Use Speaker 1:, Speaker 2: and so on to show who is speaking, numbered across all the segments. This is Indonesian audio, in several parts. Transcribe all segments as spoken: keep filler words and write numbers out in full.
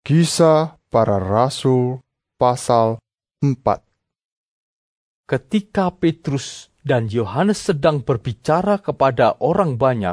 Speaker 1: Kisah Para Rasul pasal empat.
Speaker 2: Ketika Petrus dan Yohanes sedang berbicara kepada orang banyak,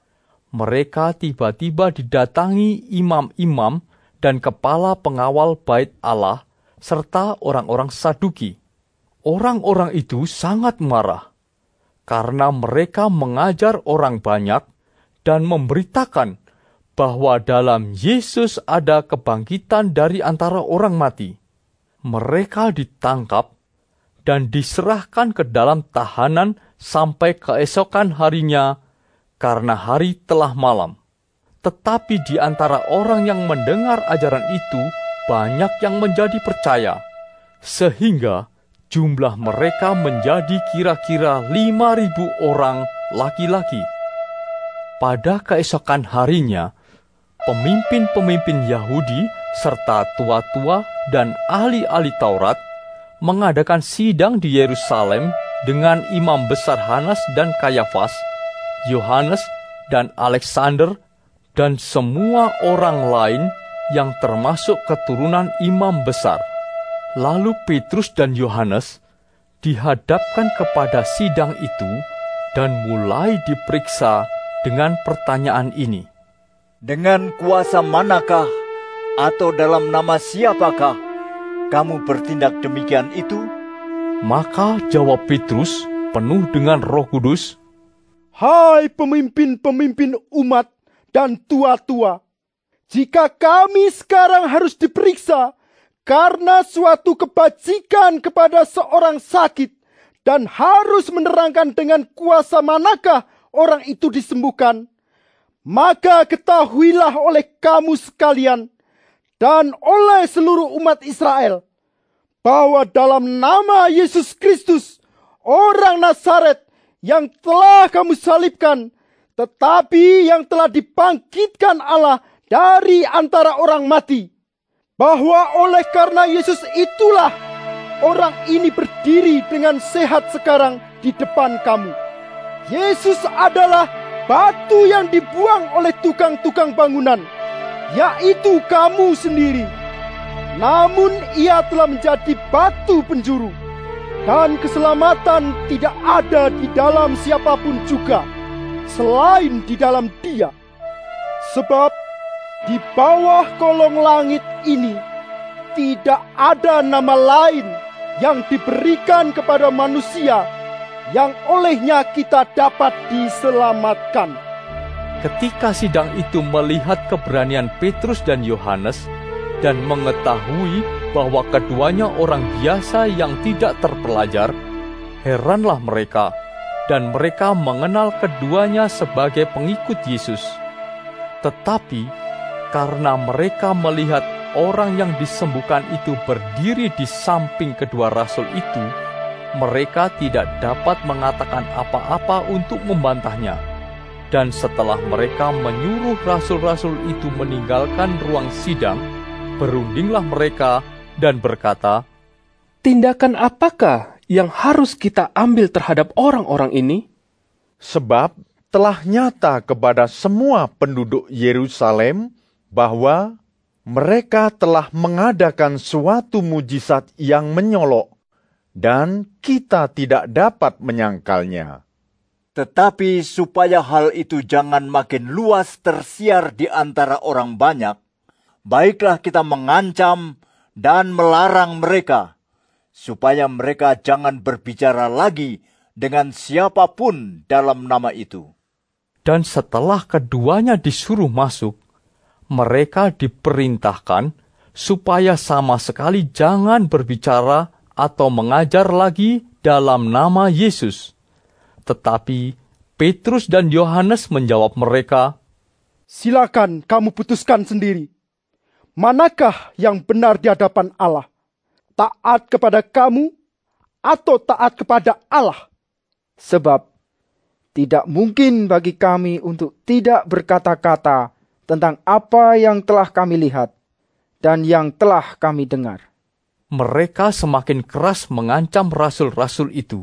Speaker 2: mereka tiba-tiba didatangi imam-imam dan kepala pengawal bait Allah serta orang-orang Saduki. Orang-orang itu sangat marah karena mereka mengajar orang banyak dan memberitakan bahwa dalam Yesus ada kebangkitan dari antara orang mati. Mereka ditangkap dan diserahkan ke dalam tahanan sampai keesokan harinya karena hari telah malam. Tetapi di antara orang yang mendengar ajaran itu, banyak yang menjadi percaya, sehingga jumlah mereka menjadi kira-kira lima ribu orang laki-laki. Pada keesokan harinya, pemimpin-pemimpin Yahudi serta tua-tua dan ahli-ahli Taurat mengadakan sidang di Yerusalem dengan imam besar Hanas dan Kayafas, Yohanes dan Alexander, dan semua orang lain yang termasuk keturunan imam besar. Lalu Petrus dan Yohanes dihadapkan kepada sidang itu dan mulai diperiksa dengan pertanyaan ini.
Speaker 3: Dengan kuasa manakah atau dalam nama siapakah kamu bertindak demikian itu?
Speaker 2: Maka jawab Petrus penuh dengan Roh Kudus,
Speaker 4: Hai pemimpin-pemimpin umat dan tua-tua, jika kami sekarang harus diperiksa karena suatu kebajikan kepada seorang sakit dan harus menerangkan dengan kuasa manakah orang itu disembuhkan, maka ketahuilah oleh kamu sekalian dan oleh seluruh umat Israel bahwa dalam nama Yesus Kristus, orang Nazaret yang telah kamu salibkan, tetapi yang telah dibangkitkan Allah dari antara orang mati, bahwa oleh karena Yesus itulah orang ini berdiri dengan sehat sekarang di depan kamu. Yesus adalah batu yang dibuang oleh tukang-tukang bangunan, yaitu kamu sendiri. Namun ia telah menjadi batu penjuru, dan keselamatan tidak ada di dalam siapapun juga, selain di dalam Dia. Sebab di bawah kolong langit ini tidak ada nama lain yang diberikan kepada manusia yang olehnya kita dapat diselamatkan.
Speaker 2: Ketika sidang itu melihat keberanian Petrus dan Yohanes dan mengetahui bahwa keduanya orang biasa yang tidak terpelajar, heranlah mereka, dan mereka mengenal keduanya sebagai pengikut Yesus. Tetapi karena mereka melihat orang yang disembuhkan itu berdiri di samping kedua rasul itu, mereka tidak dapat mengatakan apa-apa untuk membantahnya. Dan setelah mereka menyuruh rasul-rasul itu meninggalkan ruang sidang, berundinglah mereka dan berkata,
Speaker 5: Tindakan apakah yang harus kita ambil terhadap orang-orang ini?
Speaker 6: Sebab telah nyata kepada semua penduduk Yerusalem bahwa mereka telah mengadakan suatu mujizat yang menyolok, dan kita tidak dapat menyangkalnya.
Speaker 3: Tetapi supaya hal itu jangan makin luas tersiar di antara orang banyak, baiklah kita mengancam dan melarang mereka, supaya mereka jangan berbicara lagi dengan siapapun dalam nama itu.
Speaker 2: Dan setelah keduanya disuruh masuk, mereka diperintahkan supaya sama sekali jangan berbicara atau mengajar lagi dalam nama Yesus. Tetapi Petrus dan Yohanes menjawab mereka,
Speaker 4: Silakan kamu putuskan sendiri. Manakah yang benar di hadapan Allah? Taat kepada kamu atau taat kepada Allah? Sebab tidak mungkin bagi kami untuk tidak berkata-kata tentang apa yang telah kami lihat dan yang telah kami dengar.
Speaker 2: Mereka semakin keras mengancam rasul-rasul itu,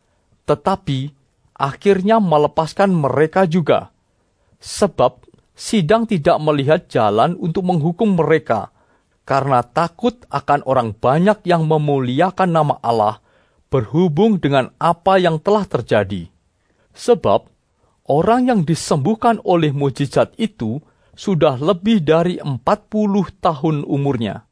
Speaker 2: tetapi akhirnya melepaskan mereka juga, sebab sidang tidak melihat jalan untuk menghukum mereka, karena takut akan orang banyak yang memuliakan nama Allah berhubung dengan apa yang telah terjadi. Sebab orang yang disembuhkan oleh mujizat itu sudah lebih dari empat puluh tahun umurnya.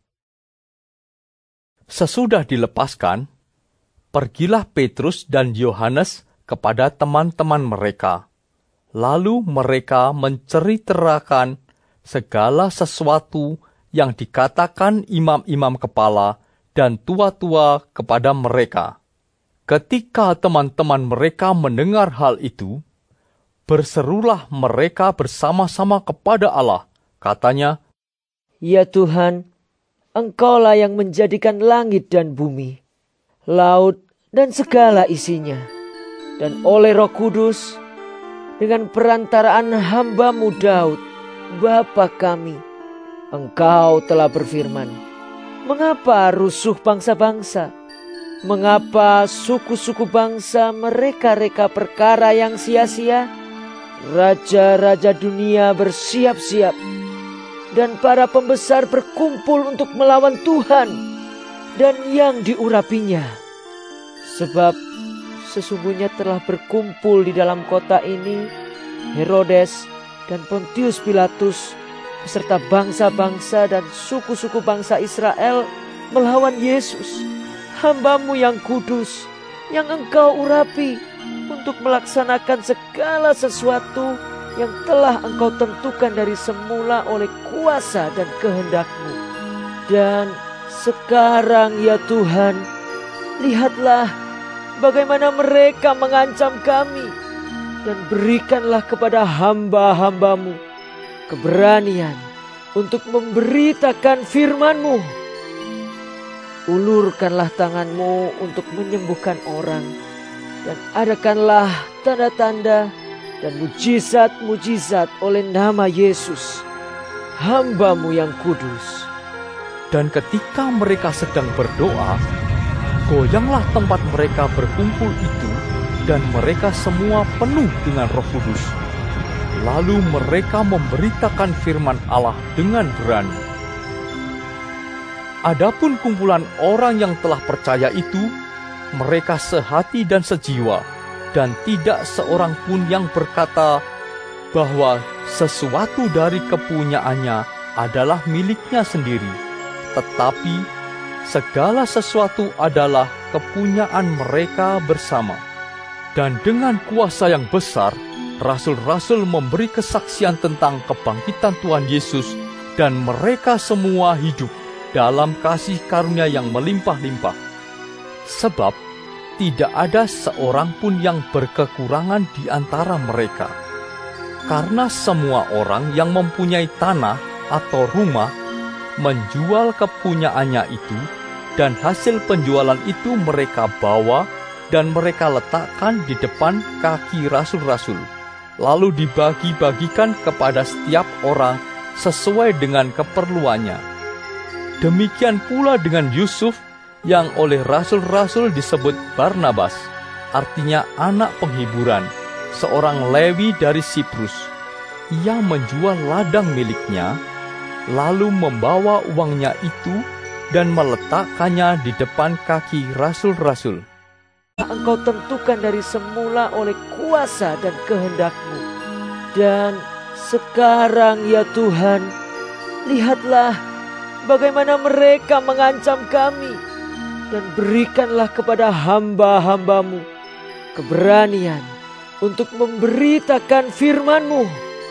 Speaker 2: Sesudah dilepaskan, pergilah Petrus dan Yohanes kepada teman-teman mereka. Lalu mereka menceritakan segala sesuatu yang dikatakan imam-imam kepala dan tua-tua kepada mereka. Ketika teman-teman mereka mendengar hal itu, berserulah mereka bersama-sama kepada Allah. Katanya,
Speaker 7: "Ya Tuhan, Engkaulah yang menjadikan langit dan bumi, laut dan segala isinya. Dan oleh Roh Kudus, dengan perantaraan hamba-Mu Daud, Bapa kami, Engkau telah berfirman, mengapa rusuh bangsa-bangsa? Mengapa suku-suku bangsa mereka-reka perkara yang sia-sia? Raja-raja dunia bersiap-siap, dan para pembesar berkumpul untuk melawan Tuhan dan yang diurapinya. Sebab sesungguhnya telah berkumpul di dalam kota ini Herodes dan Pontius Pilatus beserta bangsa-bangsa dan suku-suku bangsa Israel melawan Yesus, hamba-Mu yang kudus, yang Engkau urapi untuk melaksanakan segala sesuatu yang telah Engkau tentukan dari semula oleh kuasa dan kehendak-Mu. Dan sekarang ya Tuhan, lihatlah bagaimana mereka mengancam kami, dan berikanlah kepada hamba-hamba-Mu keberanian untuk memberitakan firman-Mu. Ulurkanlah tangan-Mu untuk menyembuhkan orang, dan adakanlah tanda-tanda dan mujizat-mujizat oleh nama Yesus, hamba-Mu yang kudus."
Speaker 2: Dan ketika mereka sedang berdoa, goyanglah tempat mereka berkumpul itu, dan mereka semua penuh dengan Roh Kudus. Lalu mereka memberitakan firman Allah dengan berani. Adapun kumpulan orang yang telah percaya itu, mereka sehati dan sejiwa, dan tidak seorang pun yang berkata bahwa sesuatu dari kepunyaannya adalah miliknya sendiri, tetapi segala sesuatu adalah kepunyaan mereka bersama. Dan dengan kuasa yang besar, rasul-rasul memberi kesaksian tentang kebangkitan Tuhan Yesus, dan mereka semua hidup dalam kasih karunia yang melimpah-limpah. Sebab tidak ada seorang pun yang berkekurangan di antara mereka. Karena semua orang yang mempunyai tanah atau rumah menjual kepunyaannya itu, dan hasil penjualan itu mereka bawa dan mereka letakkan di depan kaki rasul-rasul, lalu dibagi-bagikan kepada setiap orang sesuai dengan keperluannya. Demikian pula dengan Yusuf, yang oleh rasul-rasul disebut Barnabas, artinya anak penghiburan, seorang Lewi dari Siprus. Ia menjual ladang miliknya, lalu membawa uangnya itu dan meletakkannya di depan kaki rasul-rasul.
Speaker 7: Engkau tentukan dari semula oleh kuasa dan kehendak-Mu. Dan sekarang ya Tuhan, lihatlah bagaimana mereka mengancam kami, dan berikanlah kepada hamba-hamba-Mu keberanian untuk memberitakan firman-Mu.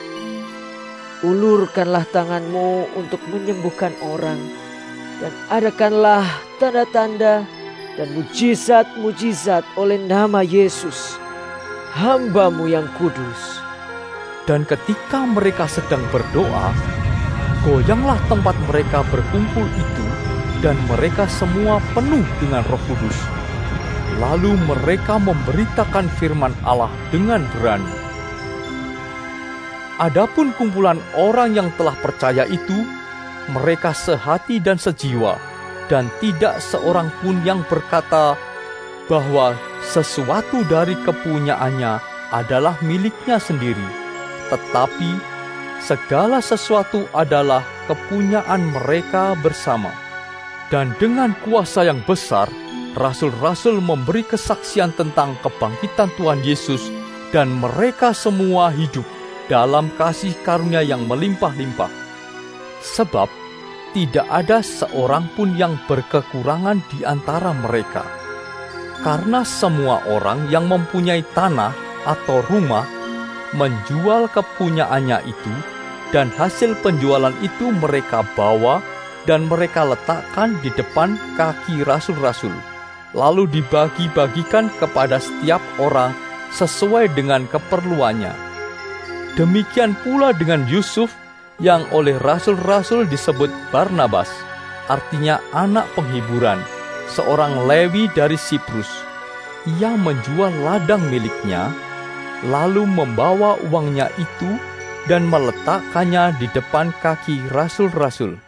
Speaker 7: Ulurkanlah tangan-Mu untuk menyembuhkan orang, dan adakanlah tanda-tanda dan mujizat-mujizat oleh nama Yesus, hamba-Mu yang kudus.
Speaker 2: Dan ketika mereka sedang berdoa, goyanglah tempat mereka berkumpul itu, dan mereka semua penuh dengan Roh Kudus. Lalu mereka memberitakan firman Allah dengan berani. Adapun kumpulan orang yang telah percaya itu, mereka sehati dan sejiwa, dan tidak seorang pun yang berkata bahwa sesuatu dari kepunyaannya adalah miliknya sendiri, tetapi segala sesuatu adalah kepunyaan mereka bersama. Dan dengan kuasa yang besar, rasul-rasul memberi kesaksian tentang kebangkitan Tuhan Yesus, dan mereka semua hidup dalam kasih karunia yang melimpah-limpah. Sebab tidak ada seorang pun yang berkekurangan di antara mereka. Karena semua orang yang mempunyai tanah atau rumah menjual kepunyaannya itu, dan hasil penjualan itu mereka bawa dan mereka letakkan di depan kaki rasul-rasul, lalu dibagi-bagikan kepada setiap orang sesuai dengan keperluannya. Demikian pula dengan Yusuf, yang oleh rasul-rasul disebut Barnabas, artinya anak penghiburan, seorang Lewi dari Siprus. Ia menjual ladang miliknya, lalu membawa uangnya itu dan meletakkannya di depan kaki rasul-rasul.